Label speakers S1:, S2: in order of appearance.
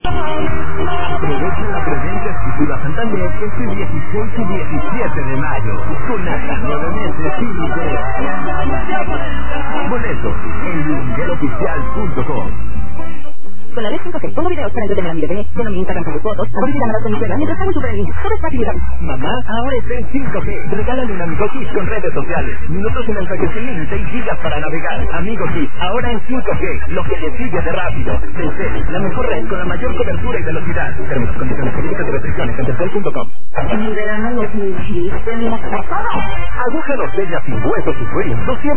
S1: Aprovecha la preventa exclusiva Santander este 16 y 17 de mayo. Con hasta 9 meses sin interés. Boletos en lungueroficial.com.
S2: Con la D5G, pongo videos para entretener a mi bebé. Con mi Instagram con fotos, hago videollamadas con mi suegra mientras hago super link. Todo es fácil y rápido.
S1: Mamá, ahora está en 5G. Regálale un Amigo Kids con redes sociales. Minutos en el paquete sin 6 gigas para navegar. Amigo Kids, ahora en 5G. Lo que le sigue de rápido. Telcel, la mejor red con la mayor cobertura y velocidad. Términos, condiciones, políticas y restricciones en telcel.com.
S2: En mi verano los mis terminas pasado.
S1: Agújalos bellas sin huesos y fríos.